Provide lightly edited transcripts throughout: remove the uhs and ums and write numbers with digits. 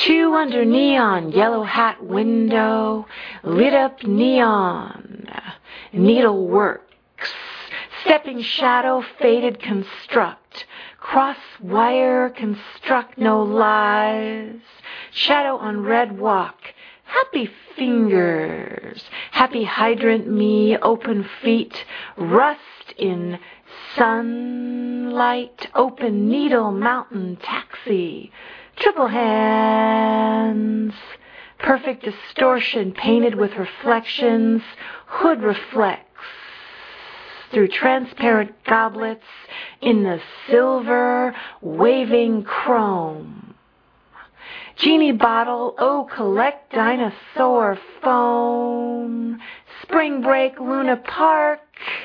Two under neon, yellow hat window, lit up neon, needleworks, stepping shadow, faded construct, cross wire, construct no lies, shadow on red walk, happy fingers, happy hydrant me, open feet, rust in sunlight, open needle, mountain, taxi, triple hands, perfect distortion painted with reflections, hood reflects through transparent goblets in the silver waving chrome. Genie bottle, oh collect dinosaur phone, spring break, Luna Park,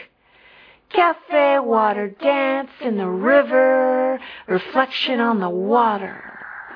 cafe, water dance in the river, reflection on the water.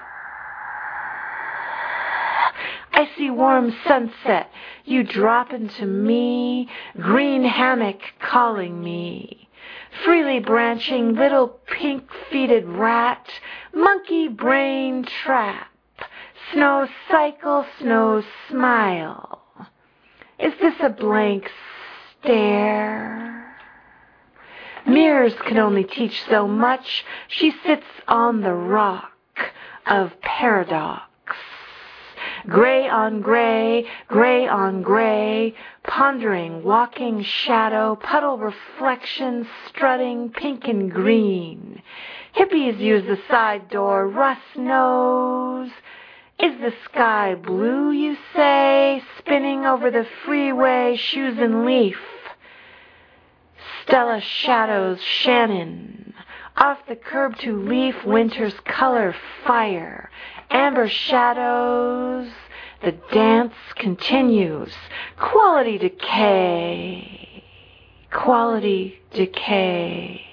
Icy warm sunset, you drop into me, green hammock calling me. Freely branching little pink-feeted rat, monkey brain trap, snow cycle, snow smile. Is this a blank stare? Mirrors can only teach so much. She sits on the rock of paradox. Gray on gray, gray on gray, pondering, walking shadow, puddle reflection, strutting, pink and green. Hippies use the side door, Russ knows. Is the sky blue, you say, spinning over the freeway, shoes and leaf. Stella shadows, Shannon. Off the curb to leaf, winter's color, fire. Amber shadows, the dance continues. Quality decay, quality decay.